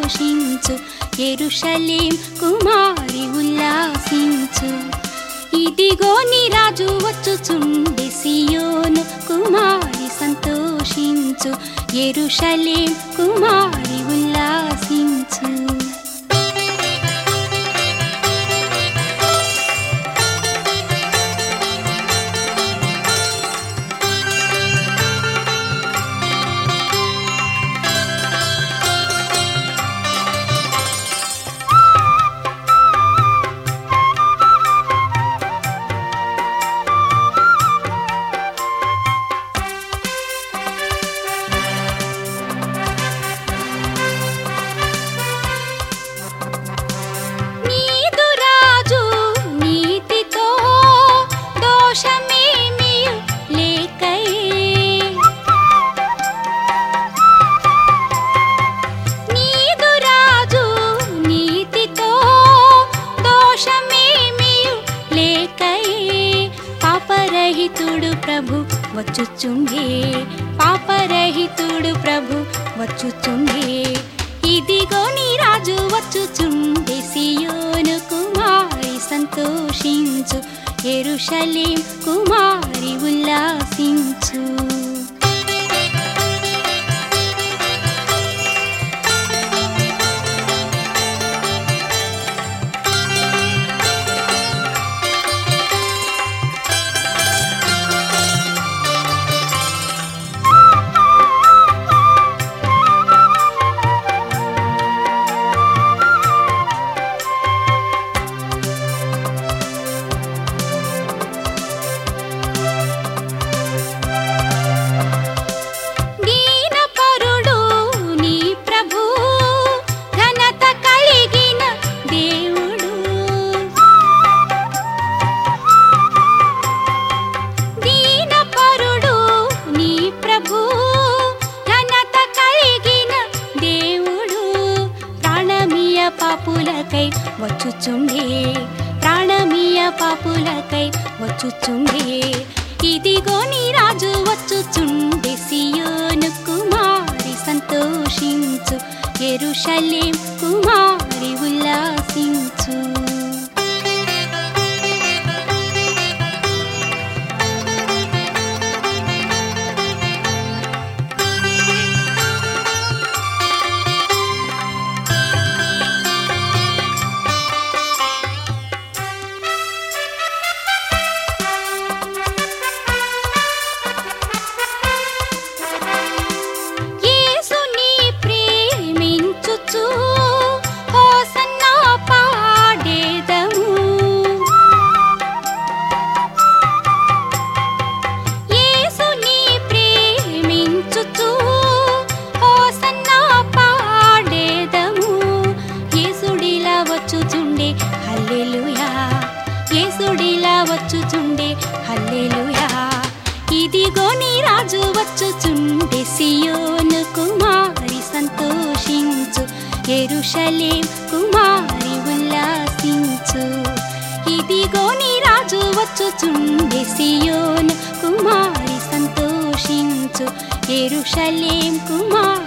సంతోషించు యెరూషలేం కుమారి ఉల్లాసించు. ఇదిగో నీ రాజు వచ్చుచుండే సియోను కుమారి సంతోషించు యెరూషలేం కుమారి ఉల్లాసించు. పాపరహితుడు ప్రభు వచ్చుచుండే, పాపరహితుడు ప్రభు వచ్చుచుండే. ఇదిగో నీ రాజు వచ్చుచుండే సియోను కుమారి సంతోషించు యెరూషలేం కుమారి ఉల్లాసించు. పాపులకై వచ్చుచుండే, ప్రాణమీయ పాపులకై వచ్చుచుండే. ఇదిగో నీ రాజు వచ్చుచుండే సియోను కుమారి సంతోషించు యెరూషలేం కుమారి ఉల్లాసించు. హల్లెలూయా యేసుడిలా వచ్చుచుండే హల్లెలూయా. ఇదిగో నీ రాజు వచ్చుచుండే సియోను కుమారి సంతోషించు యెరూషలేం కుమారి ఉల్లాసించు. ఇదిగో నీ రాజు వచ్చుచుండే సియోను కుమారి సంతోషించు యెరూషలేం కుమారి